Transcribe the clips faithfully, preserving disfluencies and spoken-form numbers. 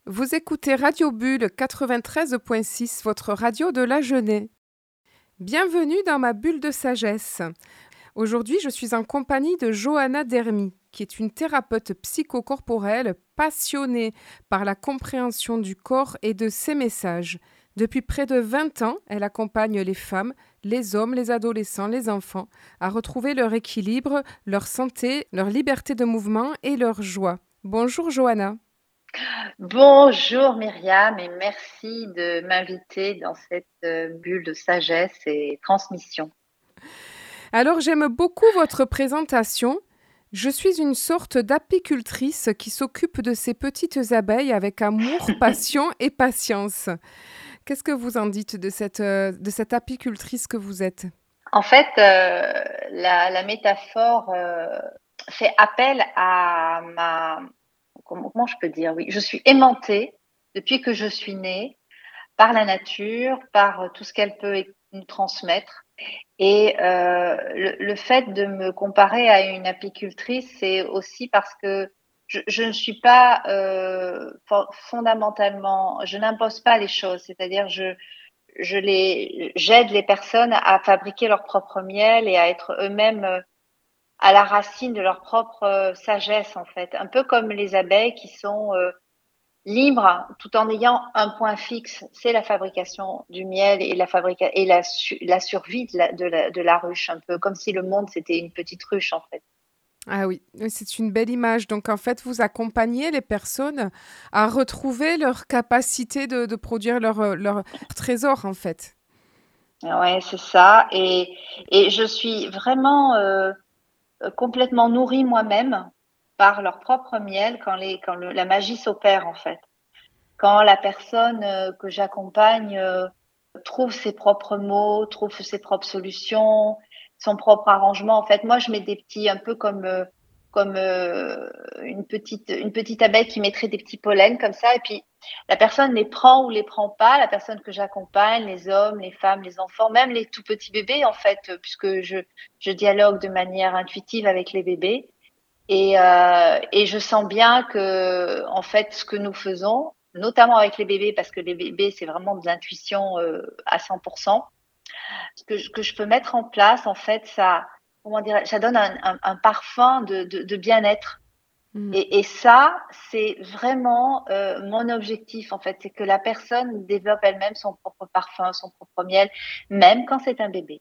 Vous écoutez Radio Bulle quatre-vingt-treize point six, votre radio de la Genée. Bienvenue dans ma bulle de sagesse. Aujourd'hui, je suis en compagnie de Johanna Dermy, qui est une thérapeute psychocorporelle passionnée par la compréhension du corps et de ses messages. Depuis près de vingt ans, elle accompagne les femmes, les hommes, les adolescents, les enfants à retrouver leur équilibre, leur santé, leur liberté de mouvement et leur joie. Bonjour Johanna. Bonjour Myriam et merci de m'inviter dans cette euh, bulle de sagesse et transmission. Alors j'aime beaucoup votre présentation. Je suis une sorte d'apicultrice qui s'occupe de ces petites abeilles avec amour, passion et patience. Qu'est-ce que vous en dites de cette, euh, de cette apicultrice que vous êtes? En fait, euh, la, la métaphore euh, fait appel à ma... Comment, comment je peux dire? Oui, je suis aimantée depuis que je suis née par la nature, par tout ce qu'elle peut nous transmettre. Et euh, le, le fait de me comparer à une apicultrice, c'est aussi parce que je, je ne suis pas euh, fondamentalement, je n'impose pas les choses, c'est-à-dire je, je les, j'aide les personnes à fabriquer leur propre miel et à être eux-mêmes à la racine de leur propre sagesse en fait, un peu comme les abeilles qui sont euh, libre tout en ayant un point fixe, c'est la fabrication du miel et la fabrica- et la, su- la survie de la, de, la, de la ruche, un peu comme si le monde c'était une petite ruche en fait. Ah oui, oui, c'est une belle image. Donc en fait, vous accompagnez les personnes à retrouver leur capacité de, de produire leur, euh, leur trésor en fait. Ouais, c'est ça. Et, et je suis vraiment euh, complètement nourrie moi-même par leur propre miel quand, les, quand le- la magie s'opère en fait. Quand la personne euh, que j'accompagne euh, trouve ses propres mots, trouve ses propres solutions, son propre arrangement. En fait, moi, je mets des petits, un peu comme euh, comme euh, une petite une petite abeille qui mettrait des petits pollens comme ça, et puis la personne les prend ou les prend pas. La personne que j'accompagne, les hommes, les femmes, les enfants, même les tout petits bébés, en fait, puisque je je dialogue de manière intuitive avec les bébés. Et, euh, et je sens bien que, en fait, ce que nous faisons, notamment avec les bébés, parce que les bébés, c'est vraiment de l'intuition euh, à cent pour cent, ce que je, que je peux mettre en place, en fait, ça, comment dire, ça donne un, un, un parfum de, de, de bien-être. Mm. Et, et ça, c'est vraiment euh, mon objectif, en fait, c'est que la personne développe elle-même son propre parfum, son propre miel, même quand c'est un bébé.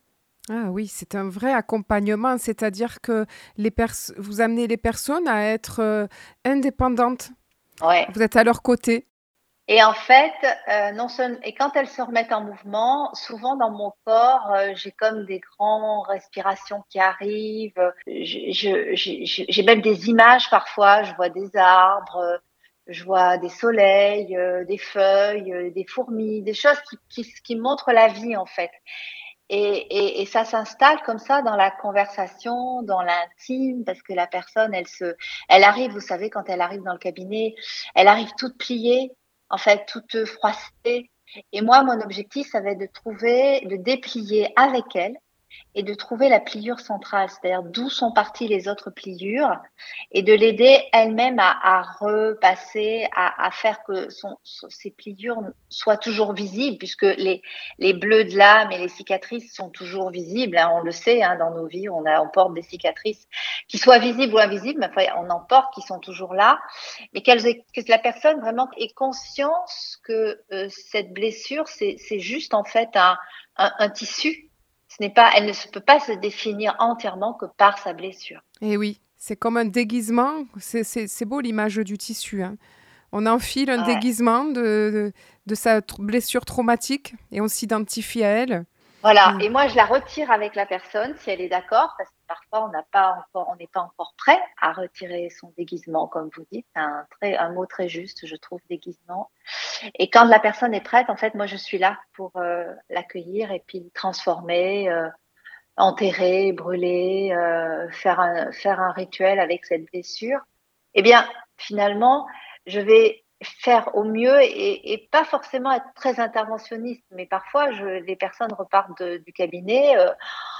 Ah oui, c'est un vrai accompagnement, c'est-à-dire que les pers- vous amenez les personnes à être euh, indépendantes. Ouais. Vous êtes à leur côté. Et en fait, euh, non seulement, et quand elles se remettent en mouvement, souvent dans mon corps, euh, j'ai comme des grandes respirations qui arrivent. Je- je- J'ai j'ai même des images parfois. Je vois des arbres, euh, je vois des soleils, euh, des feuilles, euh, des fourmis, des choses qui, qui, qui montrent la vie en fait. Et, et, et ça s'installe comme ça dans la conversation, dans l'intime, parce que la personne, elle se, elle arrive, vous savez, quand elle arrive dans le cabinet, elle arrive toute pliée, en fait, toute froissée. Et moi, mon objectif, ça va être de trouver, de déplier avec elle et de trouver la pliure centrale, c'est-à-dire d'où sont parties les autres pliures, et de l'aider elle-même à, à repasser, à, à faire que son, son, ses pliures soient toujours visibles, puisque les, les bleus de l'âme et les cicatrices sont toujours visibles. Hein, on le sait, hein, dans nos vies, on, a, on porte des cicatrices qui soient visibles ou invisibles, mais enfin, on en porte qui sont toujours là, mais que la personne vraiment ait conscience que euh, cette blessure, c'est juste en fait un, un, un tissu. Ce n'est pas, elle ne se peut pas se définir entièrement que par sa blessure. Et oui, c'est comme un déguisement. C'est c'est- c'est beau l'image du tissu, hein. On enfile un Ouais. déguisement de, de, de sa tr- blessure traumatique et on s'identifie à elle. Voilà. Et Et moi, je la retire avec la personne si elle est d'accord, parce que parfois on n'a pas encore, on n'est pas encore prêt à retirer son déguisement, comme vous dites. C'est un très, un mot très juste, je trouve, déguisement. Et quand la personne est prête, en fait, moi, je suis là pour euh, l'accueillir et puis transformer, euh, enterrer, brûler, euh, faire un, faire un rituel avec cette blessure. Eh bien, finalement, je vais faire au mieux et, et pas forcément être très interventionniste, mais parfois je, les personnes repartent de, du cabinet. Euh,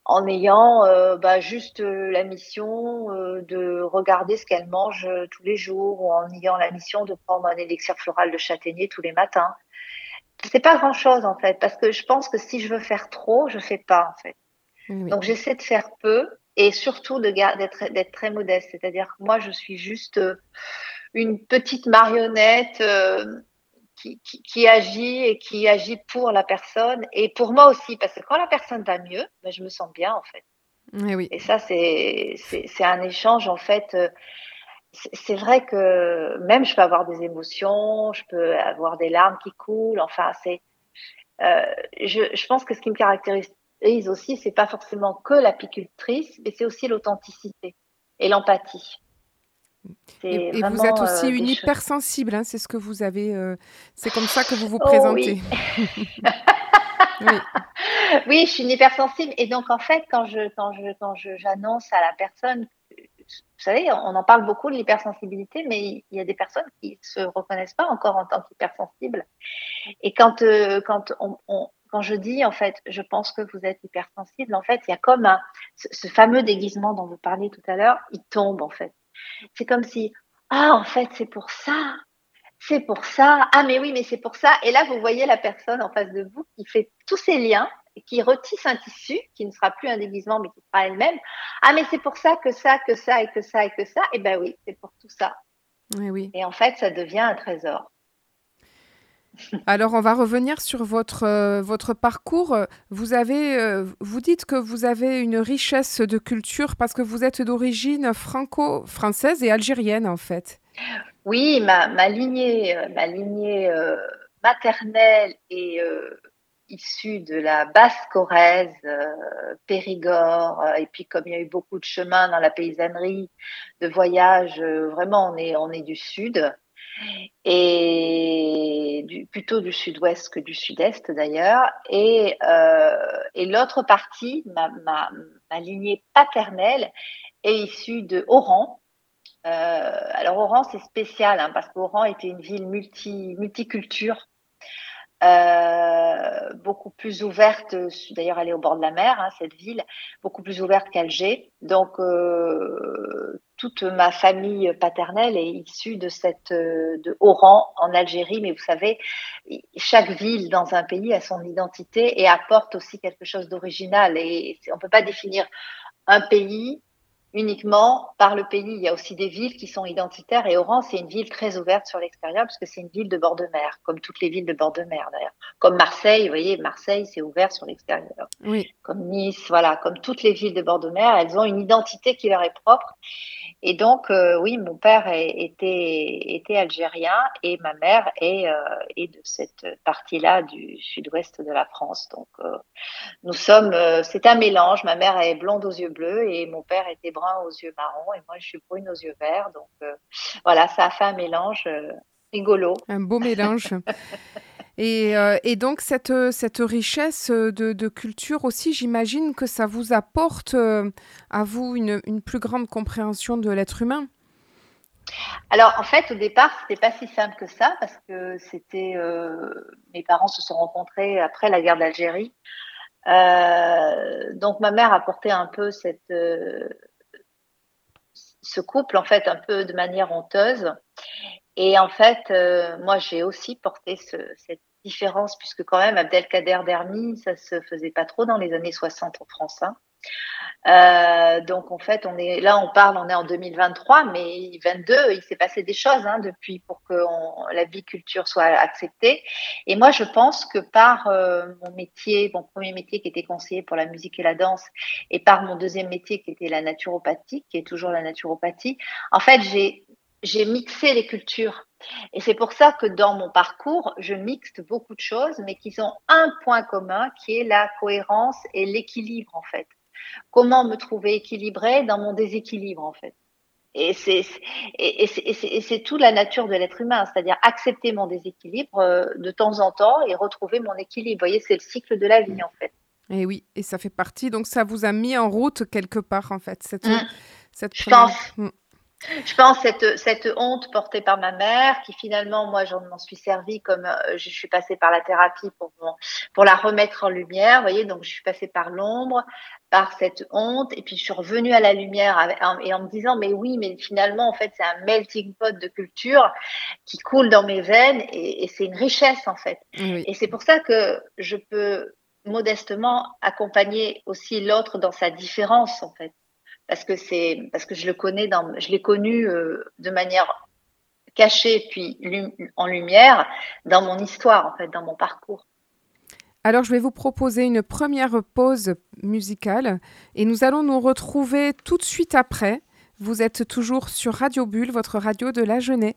en ayant euh, bah, juste euh, la mission euh, de regarder ce qu'elle mange euh, tous les jours, ou en ayant la mission de prendre un élixir floral de châtaignier tous les matins. C'est pas grand-chose en fait, parce que je pense que si je veux faire trop, je fais pas en fait. Oui, oui. Donc j'essaie de faire peu et surtout de gar- d'être d'être très modeste. C'est-à-dire que moi, je suis juste euh, une petite marionnette euh, qui, qui, qui agit et qui agit pour la personne et pour moi aussi, parce que quand la personne va mieux, ben, je me sens bien en fait. Oui, oui. Et ça, c'est c'est c'est un échange en fait. euh, C'est c'est vrai que même je peux avoir des émotions, je peux avoir des larmes qui coulent. Enfin, c'est euh, je, je pense que ce qui me caractérise aussi, c'est pas forcément que l'apicultrice, mais c'est aussi l'authenticité et l'empathie. Et, C'est et vous êtes vraiment aussi euh, des une choses. hypersensible, hein, c'est ce que vous avez. Euh, c'est comme ça que vous vous Oh présentez. oui, Oui, oui, je suis une hypersensible et donc en fait, quand je quand je quand je j'annonce à la personne, vous savez, on en parle beaucoup de l'hypersensibilité, mais il y a des personnes qui se reconnaissent pas encore en tant qu'hypersensibles. Et quand euh, quand on, on quand je dis en fait, je pense que vous êtes hypersensible, en fait, il y a comme un ce, ce fameux déguisement dont vous parliez tout à l'heure, il tombe en fait. C'est comme si ah en fait c'est pour ça, c'est pour ça, ah mais oui mais c'est pour ça. Et là vous voyez la personne en face de vous qui fait tous ces liens et qui retisse un tissu qui ne sera plus un déguisement mais qui sera elle-même. Ah mais c'est pour ça que ça, que ça et que ça et que ça. Et ben oui, c'est pour tout ça. oui, oui. Et en fait ça devient un trésor. Alors, on va revenir sur votre, euh, votre parcours. Vous avez, euh, vous dites que vous avez une richesse de culture parce que vous êtes d'origine franco-française et algérienne, en fait. Oui, ma, ma lignée, euh, ma lignée euh, maternelle est euh, issue de la Basse-Corrèze, euh, Périgord, euh, et puis comme il y a eu beaucoup de chemins dans la paysannerie, de voyages, euh, vraiment on est on est du sud et du, plutôt du sud-ouest que du sud-est d'ailleurs. Et euh, et l'autre partie, ma, ma ma lignée paternelle est issue de Oran. Euh, alors Oran, c'est spécial hein, parce qu'Oran était une ville multi, multiculture, euh, beaucoup plus ouverte. D'ailleurs, elle est au bord de la mer, hein, cette ville, beaucoup plus ouverte qu'Alger. Donc, euh, toute ma famille paternelle est issue de cette de Oran en Algérie. Mais vous savez, chaque ville dans un pays a son identité et apporte aussi quelque chose d'original. Et on peut pas définir un pays uniquement par le pays. Il y a aussi des villes qui sont identitaires et Oran, c'est une ville très ouverte sur l'extérieur parce que c'est une ville de bord de mer, comme toutes les villes de bord de mer d'ailleurs. Comme Marseille, vous voyez, Marseille, c'est ouvert sur l'extérieur. Oui. Comme Nice, voilà, comme toutes les villes de bord de mer, elles ont une identité qui leur est propre. Et donc, euh, oui, mon père est, était, était algérien et ma mère est, euh, est de cette partie-là du sud-ouest de la France. Donc, euh, nous sommes, euh, c'est un mélange. Ma mère est blonde aux yeux bleus et mon père était brun aux yeux marrons et moi je suis brune aux yeux verts. Donc euh, voilà, ça a fait un mélange euh, rigolo. Un beau mélange. Et, euh, et donc, cette, euh, cette richesse de, de culture aussi, j'imagine que ça vous apporte euh, à vous une, une plus grande compréhension de l'être humain. Alors en fait, au départ, c'était pas si simple que ça parce que c'était euh, mes parents se sont rencontrés après la guerre d'Algérie. Euh, donc ma mère a porté un peu cette euh, ce couple en fait un peu de manière honteuse. Et en fait, euh, moi, j'ai aussi porté ce, cette différence, puisque quand même, Abdelkader Dermi, ça se faisait pas trop dans les années soixante en France. Hein. Euh, donc, en fait, on est là, on parle, on est en deux mille vingt-trois, mais vingt-deux, il s'est passé des choses hein, depuis pour que on, la biculture soit acceptée. Et moi, je pense que par euh, mon métier, mon premier métier qui était conseiller pour la musique et la danse, et par mon deuxième métier qui était la naturopathie, qui est toujours la naturopathie, en fait, j'ai j'ai mixé les cultures. Et c'est pour ça que dans mon parcours, je mixte beaucoup de choses, mais qui ont un point commun, qui est la cohérence et l'équilibre, en fait. Comment me trouver équilibrée dans mon déséquilibre, en fait. Et c'est, et, et c'est, et c'est, et c'est toute la nature de l'être humain, c'est-à-dire accepter mon déséquilibre euh, de temps en temps et retrouver mon équilibre. Vous voyez, c'est le cycle de la vie, en fait. Et oui, et ça fait partie. Donc, ça vous a mis en route quelque part, en fait, cette, Mmh, cette je première. pense. Mm. Je pense cette cette honte portée par ma mère, qui finalement, moi, j'en m'en suis servie comme euh, je suis passée par la thérapie pour mon- pour la remettre en lumière, vous voyez. Donc, je suis passée par l'ombre, par cette honte, et puis je suis revenue à la lumière avec- en- et en me disant, mais oui, mais finalement, en fait, c'est un melting pot de culture qui coule dans mes veines, et, et c'est une richesse, en fait. Oui. Et c'est pour ça que je peux modestement accompagner aussi l'autre dans sa différence, en fait, parce que c'est parce que je le connais dans je l'ai connu euh, de manière cachée puis lum- en lumière dans mon histoire, en fait, dans mon parcours. Alors, je vais vous proposer une première pause musicale et nous allons nous retrouver tout de suite après. Vous êtes toujours sur Radio Bulle, votre radio de l'Agenais.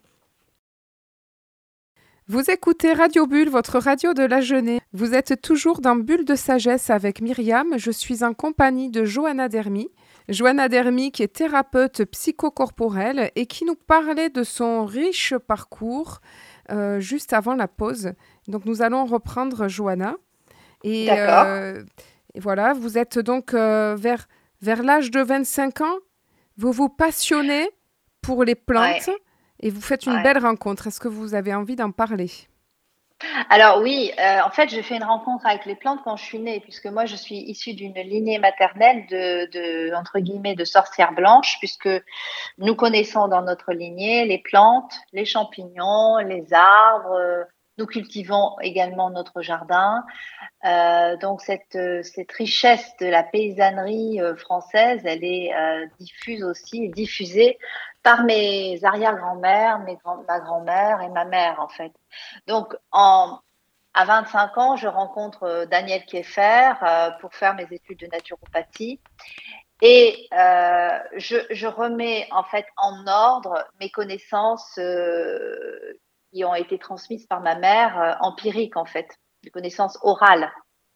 Vous écoutez Radio Bulle, votre radio de l'Agenais. Vous êtes toujours dans Bulle de sagesse avec Myriam. Je suis en compagnie de Johanna Dermy. Johanna Dermy qui est thérapeute psychocorporelle et qui nous parlait de son riche parcours euh, juste avant la pause. Donc nous allons reprendre Johanna. Et, D'accord. euh, et voilà, vous êtes donc euh, vers, vers l'âge de vingt-cinq ans, vous vous passionnez pour les Ouais, plantes et vous faites une ouais. belle rencontre. Est-ce que vous avez envie d'en parler? Alors oui, euh, en fait, j'ai fait une rencontre avec les plantes quand je suis née, puisque moi, je suis issue d'une lignée maternelle de, de entre guillemets de sorcières blanches, puisque nous connaissons dans notre lignée les plantes, les champignons, les arbres. euh, Nous cultivons également notre jardin. Euh, donc cette, euh, cette richesse de la paysannerie euh, française, elle est euh, diffuse aussi, diffusée par mes arrière-grand-mères, mes grand- ma grand-mère et ma mère en fait. Donc en, à vingt-cinq ans, je rencontre euh, Daniel Kieffer euh, pour faire mes études de naturopathie et euh, je, je remets en fait en ordre mes connaissances euh, qui ont été transmises par ma mère, euh, empiriques en fait, des connaissances orales,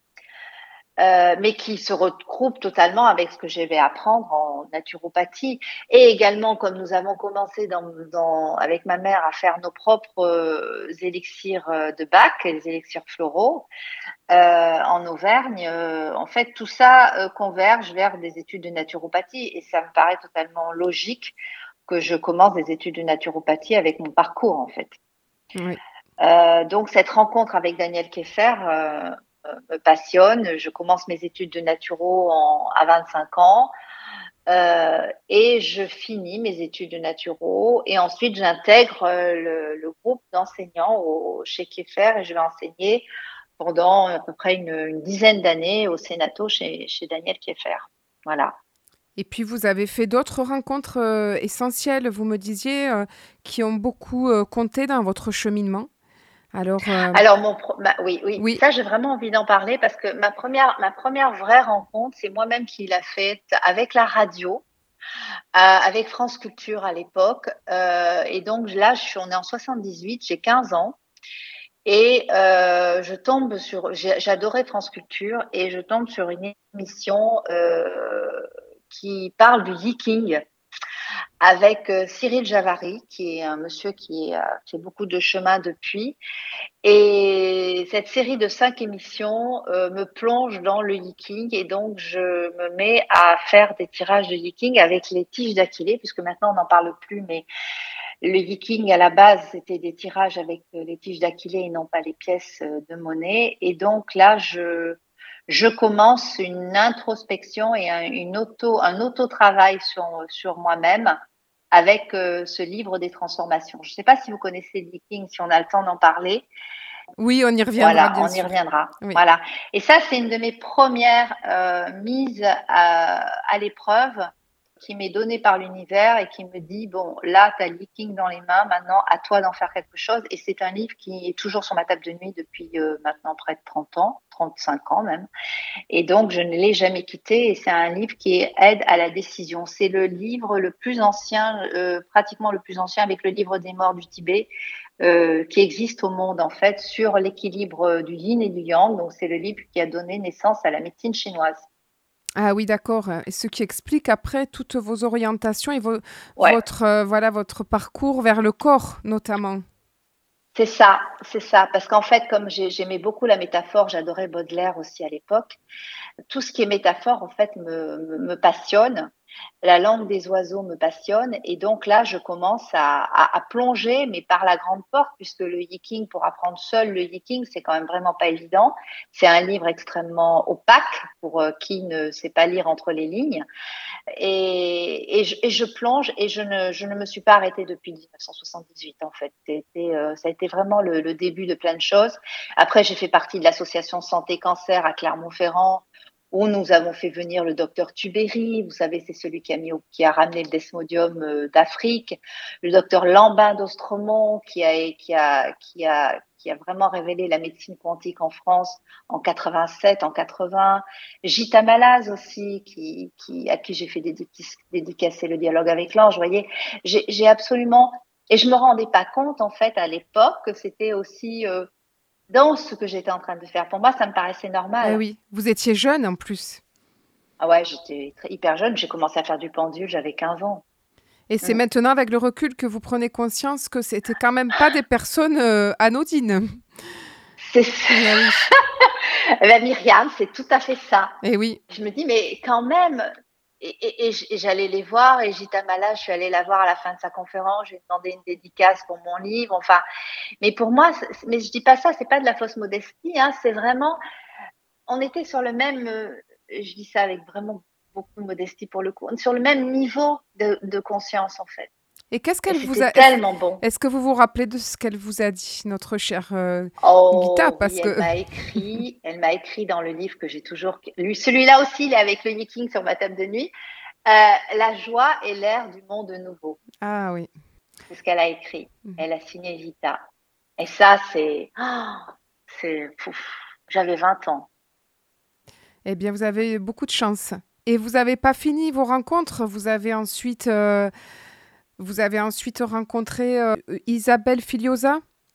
euh, mais qui se regroupent totalement avec ce que je vais apprendre en naturopathie. Et également, comme nous avons commencé dans, dans, avec ma mère à faire nos propres euh, élixirs euh, de Bach, les élixirs floraux, euh, en Auvergne, euh, en fait, tout ça euh, converge vers des études de naturopathie. Et ça me paraît totalement logique que je commence des études de naturopathie avec mon parcours, en fait. Oui. Euh, donc, cette rencontre avec Daniel Kieffer euh, euh, me passionne. Je commence mes études de naturo en, à vingt-cinq ans euh, et je finis mes études de naturo. Et ensuite, j'intègre euh, le, le groupe d'enseignants au, chez Kieffer et je vais enseigner pendant à peu près une, une dizaine d'années au Sénato chez, chez Daniel Kieffer. Voilà. Et puis vous avez fait d'autres rencontres euh, essentielles, vous me disiez, euh, qui ont beaucoup euh, compté dans votre cheminement. Alors, euh, Alors mon pro- ma- oui oui oui, ça j'ai vraiment envie d'en parler parce que ma première ma première vraie rencontre c'est moi-même qui l'a faite avec la radio euh, avec France Culture à l'époque euh, et donc là je suis on est en soixante-dix-huit, j'ai quinze ans et euh, je tombe sur j'ai- j'adorais France Culture et je tombe sur une émission euh, qui parle du Viking avec euh, Cyril Javary qui est un monsieur qui a fait beaucoup de chemin depuis. Et cette série de cinq émissions euh, me plonge dans le yiking et donc je me mets à faire des tirages de yiking avec les tiges d'Aquilée, puisque maintenant on n'en parle plus, mais le yiking à la base c'était des tirages avec euh, les tiges d'Aquilée et non pas les pièces euh, de monnaie. Et donc là je je commence une introspection et un, une auto un auto-travail sur sur moi-même avec euh, ce livre des transformations. Je ne sais pas si vous connaissez le yiking, si on a le temps d'en parler. oui, on y reviendra Voilà, bien on y sûr. reviendra. Oui. Voilà. Et ça, c'est une de mes premières euh, mises à, à l'épreuve qui m'est donnée par l'univers et qui me dit, bon, là, tu as le leaking dans les mains, maintenant, à toi d'en faire quelque chose. Et c'est un livre qui est toujours sur ma table de nuit depuis euh, maintenant près de trente ans, trente-cinq ans même. Et donc, je ne l'ai jamais quitté. Et c'est un livre qui aide à la décision. C'est le livre le plus ancien, euh, pratiquement le plus ancien avec le livre des morts du Tibet, euh, qui existe au monde, en fait, sur l'équilibre du yin et du yang. Donc, c'est le livre qui a donné naissance à la médecine chinoise. Ah oui, d'accord. Et ce qui explique après toutes vos orientations et vo- Ouais. votre, euh, voilà, votre parcours vers le corps, notamment. C'est ça, c'est ça. Parce qu'en fait, comme j'aimais beaucoup la métaphore, j'adorais Baudelaire aussi à l'époque. Tout ce qui est métaphore, en fait, me, me, me passionne. La langue des oiseaux me passionne et donc là, je commence à, à, à plonger, mais par la grande porte, puisque le yiking, pour apprendre seul le yiking, c'est quand même vraiment pas évident. C'est un livre extrêmement opaque pour euh, qui ne sait pas lire entre les lignes. Et, et, je, et je plonge et je ne, je ne me suis pas arrêtée depuis dix-neuf cent soixante-dix-huit en fait. C'était, euh, ça a été vraiment le, le début de plein de choses. Après, j'ai fait partie de l'association Santé Cancer à Clermont-Ferrand où nous avons fait venir le docteur Tubéry. Vous savez, c'est celui qui a, mis au, qui a ramené le desmodium euh, d'Afrique. Le docteur Lambin d'Ostremont qui a, qui, a, qui, a, qui a vraiment révélé la médecine quantique en France en quatre-vingt-sept, en quatre-vingts. Gita Malaz aussi, qui, qui, à qui j'ai fait dédicacer le dialogue avec l'ange. Vous voyez, j'ai, j'ai absolument... Et je me rendais pas compte, en fait, à l'époque, que c'était aussi... Euh, dans ce que j'étais en train de faire. Pour moi, ça me paraissait Eh normal. oui, vous étiez jeune en plus. Ah ouais, j'étais très, hyper jeune. J'ai commencé à faire du pendule, j'avais quinze ans. Et c'est Mm. maintenant avec le recul que vous prenez conscience que c'était quand même pas des personnes euh, anodines. C'est ça. Eh oui. Eh ben, Myriam, c'est tout à fait ça. Eh oui. Je me dis, mais quand même, et, et, et, et j'allais les voir, et Gita Mala, je suis allée la voir à la fin de sa conférence, je lui ai demandé une dédicace pour mon livre, enfin, mais pour moi, mais je dis pas ça, c'est pas de la fausse modestie, hein, c'est vraiment, on était sur le même, euh, je dis ça avec vraiment beaucoup de modestie pour le coup, sur le même niveau de, de conscience en fait. Et qu'est-ce Et qu'elle vous c'était a... Est-ce, tellement bon. est-ce que vous vous rappelez de ce qu'elle vous a dit, notre chère euh, Gita? Oh Parce oui, elle que... m'a écrit, elle m'a écrit dans le livre que j'ai toujours lu. Celui-là aussi, il est avec le Yiking sur ma table de nuit. Euh, la joie est l'air du monde nouveau. Ah oui. C'est ce qu'elle a écrit. Mhm. Elle a signé Gita. Et ça, c'est, oh, c'est, pouf, j'avais vingt ans. Eh bien, vous avez eu beaucoup de chance. Et vous n'avez pas fini vos rencontres. Vous avez ensuite, euh, vous avez ensuite rencontré euh, Isabelle Filiosa.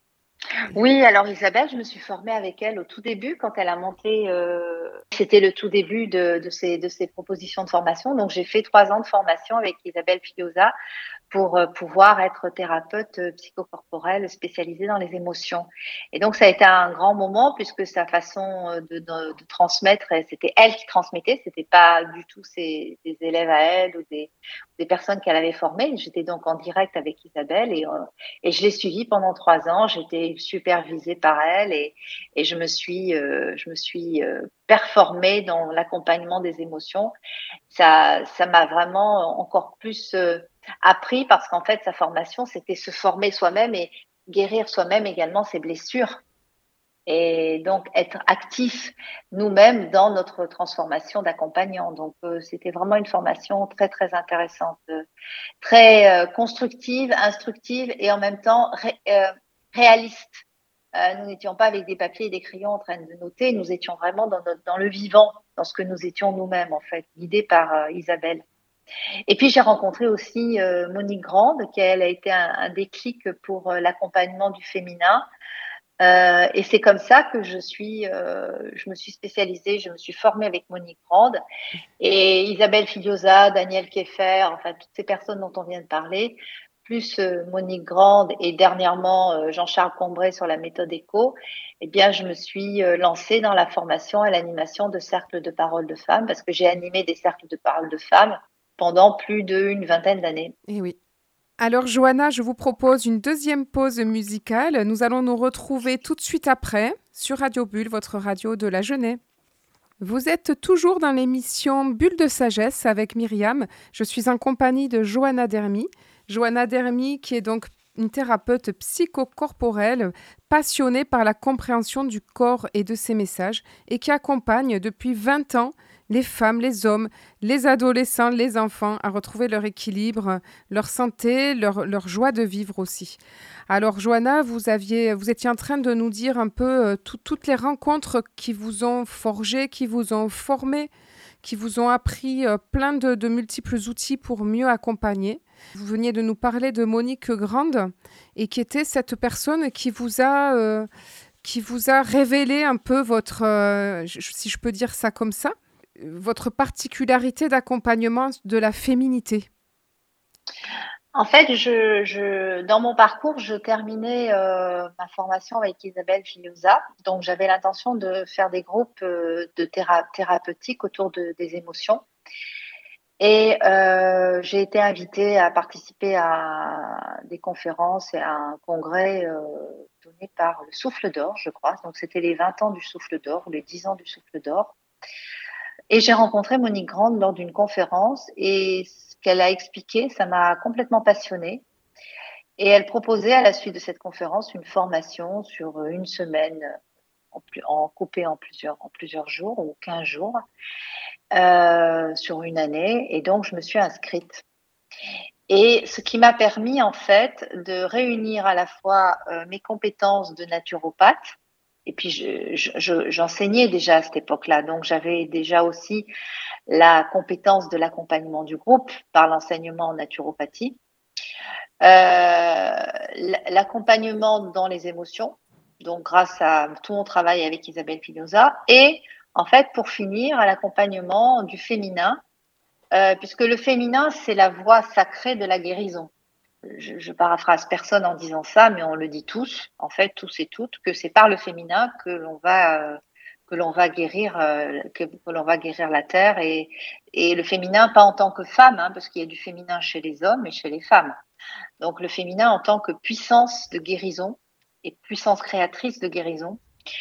Oui, alors Isabelle, je me suis formée avec elle au tout début quand elle a monté. Euh, c'était le tout début de, de, ses, de ses propositions de formation. Donc j'ai fait trois ans de formation avec Isabelle Filiosa pour euh, pouvoir être thérapeute euh, psychocorporelle spécialisée dans les émotions. Et donc, ça a été un grand moment puisque sa façon euh, de, de, de transmettre, c'était elle qui transmettait, c'était pas du tout ses, des élèves à elle ou des, des personnes qu'elle avait formées. J'étais donc en direct avec Isabelle et, euh, et je l'ai suivie pendant trois ans. J'étais supervisée par elle et, et je me suis, euh, je me suis euh, performée dans l'accompagnement des émotions. Ça, ça m'a vraiment encore plus euh, appris parce qu'en fait, sa formation, c'était se former soi-même et guérir soi-même également ses blessures. Et donc, être actif nous-mêmes dans notre transformation d'accompagnant. Donc, euh, c'était vraiment une formation très, très intéressante, euh, très euh, constructive, instructive et en même temps ré, euh, réaliste. Euh, nous n'étions pas avec des papiers et des crayons en train de noter, nous étions vraiment dans, notre, dans le vivant, dans ce que nous étions nous-mêmes, en fait, guidés par euh, Isabelle. Et puis j'ai rencontré aussi euh, Monique Grande, qui elle a été un, un déclic pour euh, l'accompagnement du féminin. Euh, et c'est comme ça que je suis, euh, je me suis spécialisée, je me suis formée avec Monique Grande et Isabelle Filiosa, Daniel Kieffer, enfin toutes ces personnes dont on vient de parler, plus euh, Monique Grande et dernièrement euh, Jean-Charles Combray sur la méthode éco. Eh bien, je me suis euh, lancée dans la formation et l'animation de cercles de parole de femmes parce que j'ai animé des cercles de parole de femmes pendant plus d'une vingtaine d'années. Eh oui. Alors, Johanna, je vous propose une deuxième pause musicale. Nous allons nous retrouver tout de suite après sur Radio Bulle, votre radio de la Genève. Vous êtes toujours dans l'émission Bulle de sagesse avec Myriam. Je suis en compagnie de Johanna Dermy. Johanna Dermy, qui est donc une thérapeute psychocorporelle passionnée par la compréhension du corps et de ses messages et qui accompagne depuis vingt ans les femmes, les hommes, les adolescents, les enfants à retrouver leur équilibre, leur santé, leur, leur joie de vivre aussi. Alors, Johanna, vous, aviez, vous étiez en train de nous dire un peu euh, tout, toutes les rencontres qui vous ont forgé, qui vous ont formé, qui vous ont appris euh, plein de, de multiples outils pour mieux accompagner. Vous veniez de nous parler de Monique Grande et qui était cette personne qui vous a, euh, qui vous a révélé un peu votre, euh, si je peux dire ça comme ça, votre particularité d'accompagnement de la féminité. En fait, je, je, dans mon parcours, je terminais euh, ma formation avec Isabelle Filiosa. Donc, j'avais l'intention de faire des groupes euh, de théra- thérapeutiques autour de, des émotions. Et euh, j'ai été invitée à participer à des conférences et à un congrès euh, donné par le Souffle d'Or, je crois. Donc, c'était les vingt ans du Souffle d'Or, ou les dix ans du Souffle d'Or. Et j'ai rencontré Monique Grande lors d'une conférence et ce qu'elle a expliqué, ça m'a complètement passionnée. Et elle proposait à la suite de cette conférence une formation sur une semaine en, plus, en coupé en plusieurs, en plusieurs jours ou quinze jours euh, sur une année. Et donc, je me suis inscrite. Et ce qui m'a permis, en fait, de réunir à la fois euh, mes compétences de naturopathe, et puis je, je, j'enseignais déjà à cette époque-là, donc j'avais déjà aussi la compétence de l'accompagnement du groupe par l'enseignement en naturopathie, euh, l'accompagnement dans les émotions, donc grâce à tout mon travail avec Isabelle Pinoza, et en fait, pour finir, à l'accompagnement du féminin, euh, puisque le féminin, c'est la voie sacrée de la guérison. Je, je paraphrase personne en disant ça, mais on le dit tous, en fait, tous et toutes, que c'est par le féminin que l'on va euh, que l'on va guérir euh, que, que l'on va guérir la terre et, et le féminin pas en tant que femme, hein, parce qu'il y a du féminin chez les hommes et chez les femmes. Donc le féminin en tant que puissance de guérison et puissance créatrice de guérison.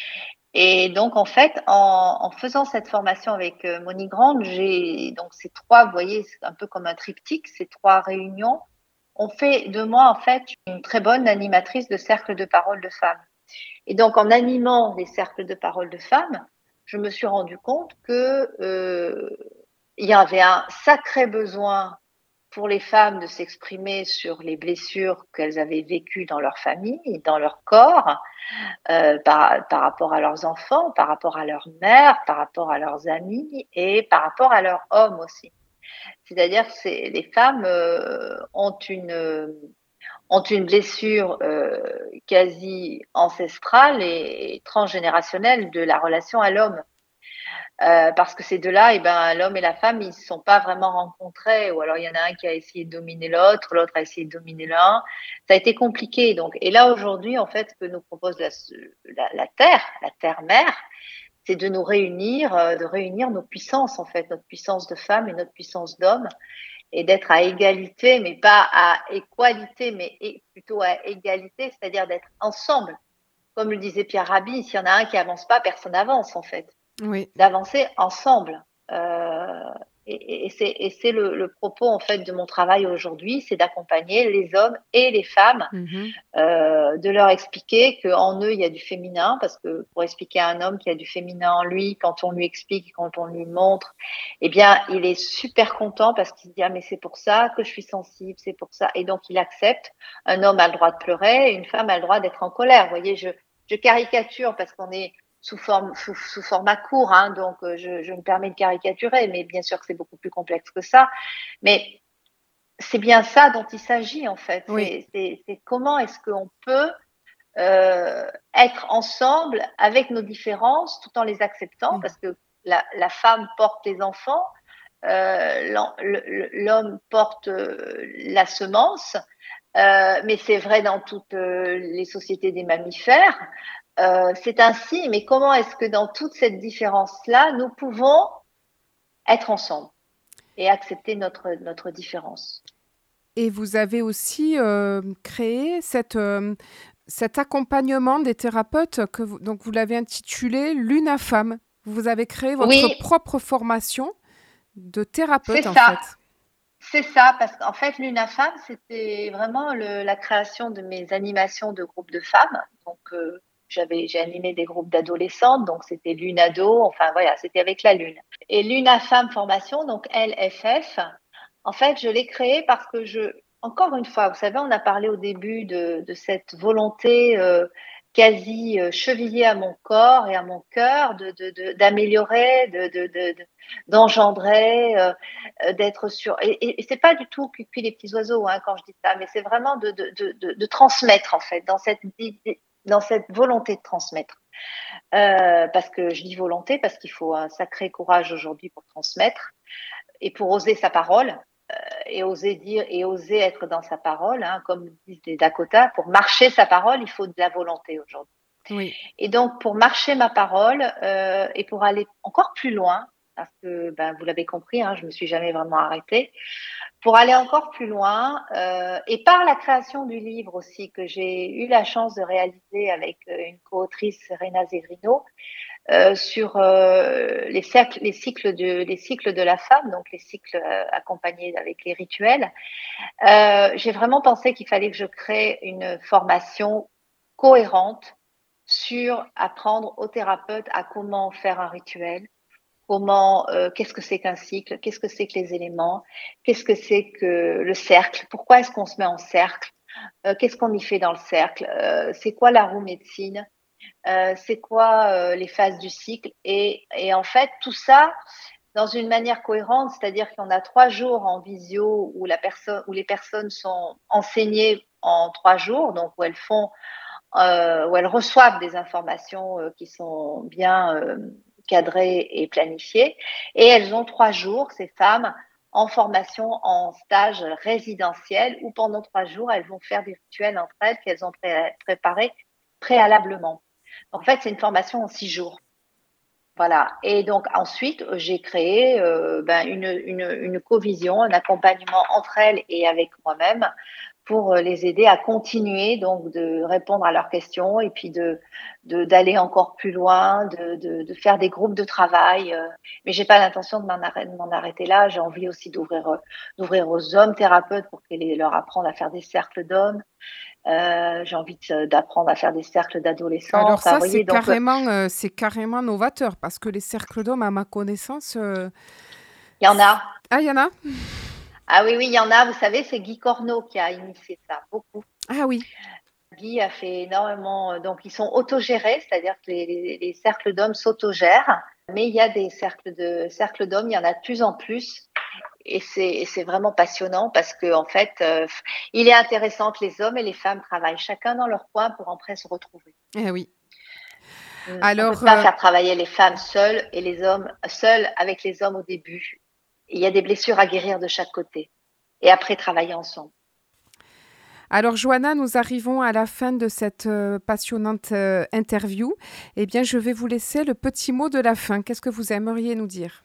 Et donc, en fait, en, en faisant cette formation avec euh, Monique Grande, j'ai donc ces trois, vous voyez, c'est un peu comme un triptyque, ces trois réunions ont fait de moi, en fait, une très bonne animatrice de cercles de parole de femmes. Et donc, en animant les cercles de parole de femmes, je me suis rendu compte que euh, il y avait un sacré besoin pour les femmes de s'exprimer sur les blessures qu'elles avaient vécues dans leur famille, dans leur corps, euh, par, par rapport à leurs enfants, par rapport à leur mère, par rapport à leurs amis et par rapport à leurs hommes aussi. C'est-à-dire que les femmes euh, ont une euh, ont une blessure euh, quasi ancestrale et transgénérationnelle de la relation à l'homme. Euh, parce que ces deux-là, eh ben, l'homme et la femme, ils ne se sont pas vraiment rencontrés. Ou alors, il y en a un qui a essayé de dominer l'autre, l'autre a essayé de dominer l'un. Ça a été compliqué. Donc, et là, aujourd'hui, en fait, ce que nous propose la, la, la Terre, la Terre-Mère, c'est de nous réunir, euh, de réunir nos puissances, en fait, notre puissance de femme et notre puissance d'homme, et d'être à égalité, mais pas à équalité, mais plutôt à égalité, c'est-à-dire d'être ensemble. Comme le disait Pierre Rabhi, s'il y en a un qui avance pas, personne n'avance, en fait. Oui. D'avancer ensemble. Euh, et, et c'est, et c'est le, le propos en fait de mon travail aujourd'hui, c'est d'accompagner les hommes et les femmes, mm-hmm. euh, de leur expliquer qu'en eux il y a du féminin, parce que pour expliquer à un homme qu'il y a du féminin en lui, quand on lui explique, quand on lui montre, eh bien il est super content parce qu'il se dit ah mais c'est pour ça que je suis sensible, c'est pour ça, et donc il accepte. Un homme a le droit de pleurer, et une femme a le droit d'être en colère. Vous voyez, je, je caricature parce qu'on est sous forme sous, sous format court, hein, donc euh, je, je me permets de caricaturer, mais bien sûr que c'est beaucoup plus complexe que ça. Mais c'est bien ça dont il s'agit en fait. Oui. C'est, c'est, c'est comment est-ce qu'on peut euh, être ensemble avec nos différences tout en les acceptant, oui. Parce que la, la femme porte les enfants, euh, l'homme porte euh, la semence, euh, mais c'est vrai dans toutes euh, les sociétés des mammifères. Euh, c'est ainsi, mais comment est-ce que dans toute cette différence-là, nous pouvons être ensemble et accepter notre, notre différence? Et vous avez aussi euh, créé cette, euh, cet accompagnement des thérapeutes, que vous, donc vous l'avez intitulé l'UNAFAM. Vous avez créé votre oui. propre formation de thérapeute, c'est en ça. fait. C'est ça, parce qu'en fait, l'UNAFAM, c'était vraiment le, la création de mes animations de groupes de femmes. Donc, euh, j'avais, j'ai animé des groupes d'adolescentes, donc c'était l'UNADO, enfin voilà, c'était avec la Lune. Et l'UNAFAM formation, donc L F F, en fait, je l'ai créée parce que je, encore une fois, vous savez, on a parlé au début de, de cette volonté euh, quasi euh, chevillée à mon corps et à mon cœur de, de, de, d'améliorer, de, de, de, de, d'engendrer, euh, d'être sûr. Et, et, et c'est pas du tout cuit les petits oiseaux hein, quand je dis ça, mais c'est vraiment de, de, de, de, de transmettre en fait, dans cette dans cette volonté de transmettre. Euh, parce que je dis volonté, parce qu'il faut un sacré courage aujourd'hui pour transmettre et pour oser sa parole euh, et oser dire et oser être dans sa parole, hein, comme disent les Dakota, pour marcher sa parole, il faut de la volonté aujourd'hui. Oui. Et donc, pour marcher ma parole euh, et pour aller encore plus loin, parce que ben, vous l'avez compris, hein, je ne me suis jamais vraiment arrêtée, pour aller encore plus loin. Euh, et par la création du livre aussi, que j'ai eu la chance de réaliser avec une co-autrice, Serena Zegrino, euh, sur euh, les, cercles, les, cycles de, les cycles de la femme, donc les cycles euh, accompagnés avec les rituels, euh, j'ai vraiment pensé qu'il fallait que je crée une formation cohérente sur apprendre aux thérapeutes à comment faire un rituel, comment, euh, qu'est-ce que c'est qu'un cycle, qu'est-ce que c'est que les éléments, qu'est-ce que c'est que le cercle, pourquoi est-ce qu'on se met en cercle, euh, qu'est-ce qu'on y fait dans le cercle, euh, c'est quoi la roue médecine, euh, c'est quoi euh, les phases du cycle, et, et en fait tout ça dans une manière cohérente, c'est-à-dire qu'on a trois jours en visio où la personne, où les personnes sont enseignées en trois jours, donc où elles font Euh, où elles reçoivent des informations euh, qui sont bien euh, cadrées et planifiées. Et elles ont trois jours, ces femmes, en formation, en stage résidentiel, où pendant trois jours, elles vont faire des rituels entre elles qu'elles ont pré- préparés préalablement. En fait, c'est une formation en six jours. Voilà. Et donc ensuite, j'ai créé euh, ben, une, une, une co-vision, un accompagnement entre elles et avec moi-même pour les aider à continuer donc de répondre à leurs questions et puis de, de d'aller encore plus loin, de, de, de faire des groupes de travail. Euh, mais j'ai pas l'intention de m'en arrêter, de m'en arrêter là. J'ai envie aussi d'ouvrir euh, d'ouvrir aux hommes thérapeutes pour qu'ils leur apprennent à faire des cercles d'hommes. Euh, j'ai envie de, d'apprendre à faire des cercles d'adolescents. Alors Enfin, vous ça, c'est voyez, donc euh, carrément, euh, c'est carrément novateur parce que les cercles d'hommes, à ma connaissance, euh, il y en a. ah, il y en a? Ah oui, oui, il y en a. Vous savez, c'est Guy Corneau qui a initié ça, beaucoup. Ah oui. Guy a fait énormément. Donc, ils sont autogérés, c'est-à-dire que les, les, les cercles d'hommes s'autogèrent. Mais il y a des cercles de cercles d'hommes, il y en a de plus en plus. Et c'est, et c'est vraiment passionnant parce que en fait, euh, il est intéressant que les hommes et les femmes travaillent chacun dans leur coin pour après se retrouver. Eh oui. On ne peut Alors, pas euh, faire travailler les femmes seules et les hommes seuls avec les hommes au début. Il y a des blessures à guérir de chaque côté. Et après, travailler ensemble. alors Johanna, nous arrivons à la fin de cette euh, passionnante euh, interview. Eh bien, je vais vous laisser le petit mot de la fin. Qu'est-ce que vous aimeriez nous dire?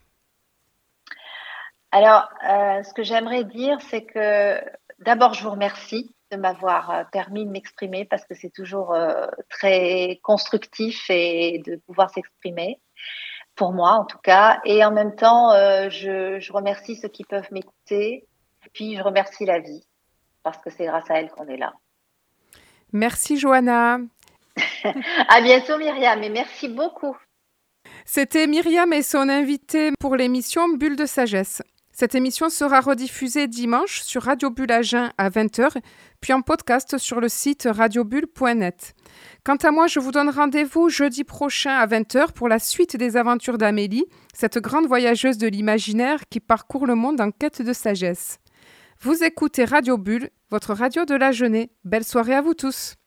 Alors, euh, ce que j'aimerais dire, c'est que d'abord, je vous remercie de m'avoir euh, permis de m'exprimer parce que c'est toujours euh, très constructif et de pouvoir s'exprimer, pour moi en tout cas. Et en même temps, euh, je, je remercie ceux qui peuvent m'écouter. Puis, je remercie la vie parce que c'est grâce à elle qu'on est là. Merci Johanna. À bientôt Myriam et merci beaucoup. C'était Myriam et son invité pour l'émission Bulle de sagesse. Cette émission sera rediffusée dimanche sur Radio Bulle Agen à vingt heures, puis en podcast sur le site radiobulle point net. Quant à moi, je vous donne rendez-vous jeudi prochain à vingt heures pour la suite des aventures d'Amélie, cette grande voyageuse de l'imaginaire qui parcourt le monde en quête de sagesse. Vous écoutez Radio Bulle, votre radio de la Genée. Belle soirée à vous tous.